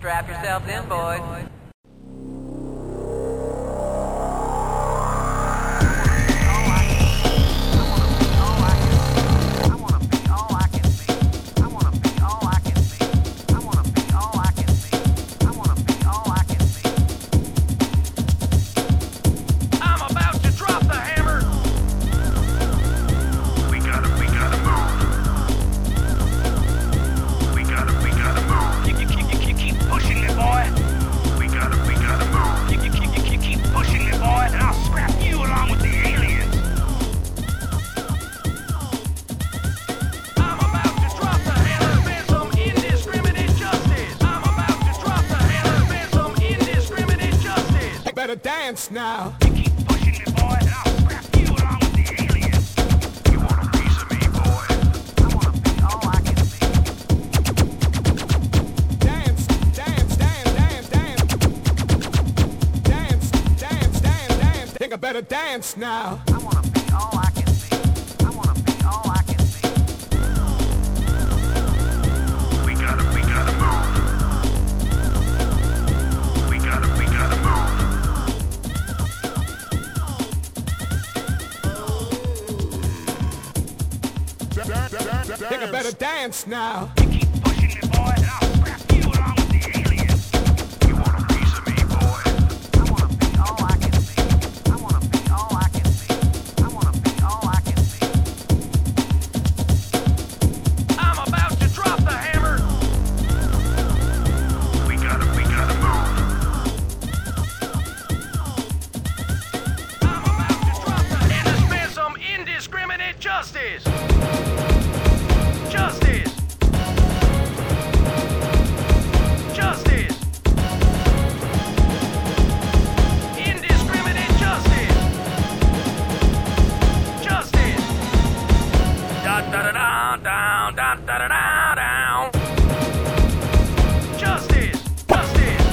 Strap yourselves in, boys. Better dance now. You keep pushing me, boy, and I'll scrap you along with the aliens. You want a piece of me, boy? I wanna be all I can be. Dance, dance, dance, dance, dance. Dance, dance, dance, dance. Think I better dance now. I wanna be all I can be. I wanna be all I can be. We gotta move. We gotta move. Think I better dance now. You keep pushing me, boy, and I'll scrap you along with the aliens. You want a piece of me, boy? I wanna be all I can be. I wanna be all I can be. I wanna be all I can be. I'm about to drop the hammer. We gotta move. I'm about to drop the hammer and dispense some indiscriminate justice. Justice! Justice! Indiscriminate justice! Justice! Da da da da down, da da da da down. Justice! Justice!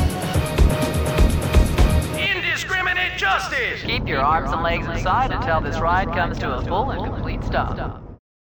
Indiscriminate justice! Keep your arms and legs inside until this ride comes to a full and complete stop.